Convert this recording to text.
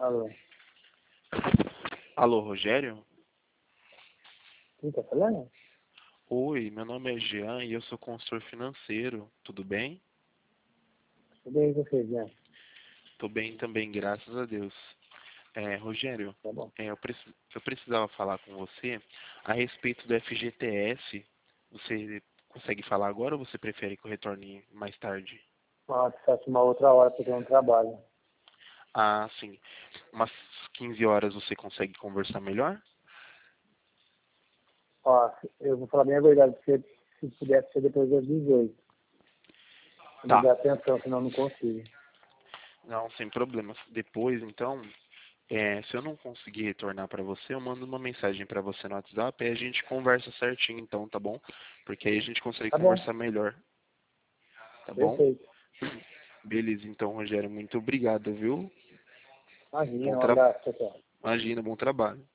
Alô, Alô, Rogério? quem tá falando? Oi, meu nome é Jean e eu sou consultor financeiro. Tudo bem? Tudo bem com você, Jean? Tô bem também, graças a Deus. Rogério, Tá bom. eu precisava falar com você a respeito do FGTS. Você consegue falar agora ou você prefere que eu retorne mais tarde? Nossa, faço uma outra hora porque eu não trabalho. Ah, sim. Umas 15 horas você consegue conversar melhor? Ó, eu vou falar bem a verdade, se pudesse ser depois das 18. Me Tá. dá atenção, senão eu não consigo. Não, sem problemas. Depois, então, se eu não conseguir retornar para você, eu mando uma mensagem para você no WhatsApp e a gente conversa certinho, então, tá bom? Porque aí a gente consegue Tá bom, conversar melhor, tá bom? perfeito. Beleza, então, Rogério, muito obrigado, viu? Bom Imagina, um tra... abraço, tchau, tchau. Imagina, bom trabalho.